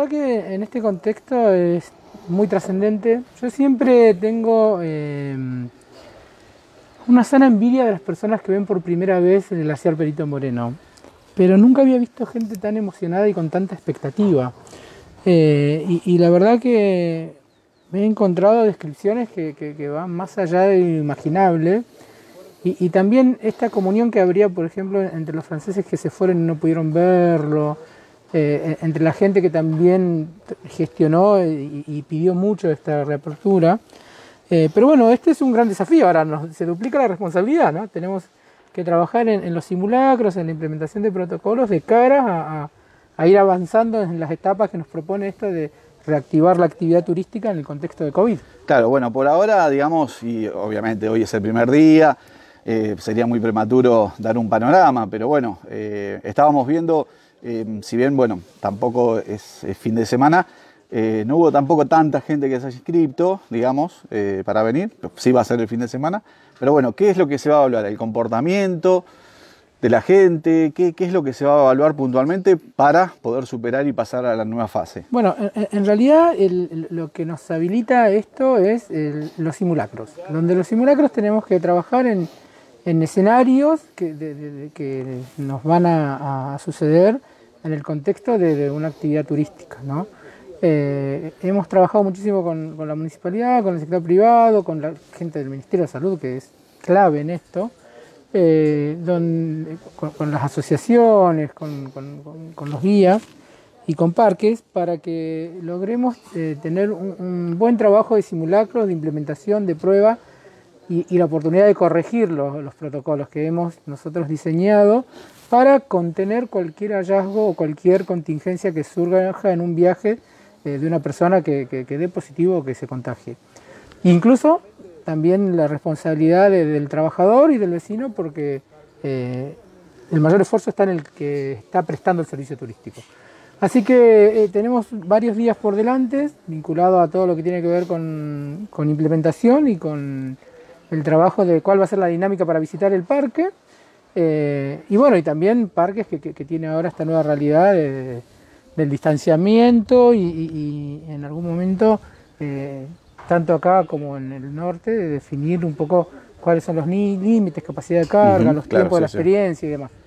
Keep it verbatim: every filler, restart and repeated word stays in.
verdad que en este contexto es muy trascendente. Yo siempre tengo eh, una sana envidia de las personas que ven por primera vez el glaciar Perito Moreno, pero nunca había visto gente tan emocionada y con tanta expectativa. Eh, y, y la verdad que me he encontrado descripciones que, que, que van más allá de lo imaginable. Y, y también esta comunión que habría, por ejemplo, entre los franceses que se fueron y no pudieron verlo, eh, entre la gente que también gestionó y, y pidió mucho esta reapertura. Eh, pero bueno, este es un gran desafío, ahora nos, se duplica la responsabilidad, ¿no? Tenemos que trabajar en, en los simulacros, en la implementación de protocolos de cara a, a, a ir avanzando en las etapas que nos propone esto de reactivar la actividad turística en el contexto de COVID. Claro, bueno, por ahora, digamos, y obviamente hoy es el primer día, eh, sería muy prematuro dar un panorama, pero bueno, eh, estábamos viendo, eh, si bien, bueno, tampoco es, es fin de semana, eh, no hubo tampoco tanta gente que se haya inscrito, digamos, eh, para venir, sí va a ser el fin de semana, pero bueno, ¿qué es lo que se va a evaluar? El comportamiento de la gente, ¿qué, qué es lo que se va a evaluar puntualmente para poder superar y pasar a la nueva fase? Bueno, en, en realidad el, lo que nos habilita esto es el, los simulacros, donde los simulacros tenemos que trabajar en, en escenarios que, de, de, de, que nos van a, a suceder en el contexto de, de una actividad turística, ¿no? Eh, hemos trabajado muchísimo con, con la municipalidad, con el sector privado, con la gente del Ministerio de Salud, que es clave en esto. Eh, donde, con, con las asociaciones, con, con, con, con los guías y con parques para que logremos eh, tener un, un buen trabajo de simulacros, de implementación, de prueba y, y la oportunidad de corregir los, los protocolos que hemos nosotros diseñado para contener cualquier hallazgo o cualquier contingencia que surja en un viaje eh, de una persona que, que, que dé positivo o que se contagie. Incluso también la responsabilidad de, del trabajador y del vecino, porque eh, el mayor esfuerzo está en el que está prestando el servicio turístico. Así que eh, tenemos varios días por delante, vinculado a todo lo que tiene que ver con, con implementación y con el trabajo de cuál va a ser la dinámica para visitar el parque. Eh, y bueno, y también parques que, que, que tiene ahora esta nueva realidad de, del distanciamiento y, y, y en algún momento... Eh, tanto acá como en el norte, de definir un poco cuáles son los límites, capacidad de carga, uh-huh, los claro, tiempos sí, de la experiencia sí. y demás.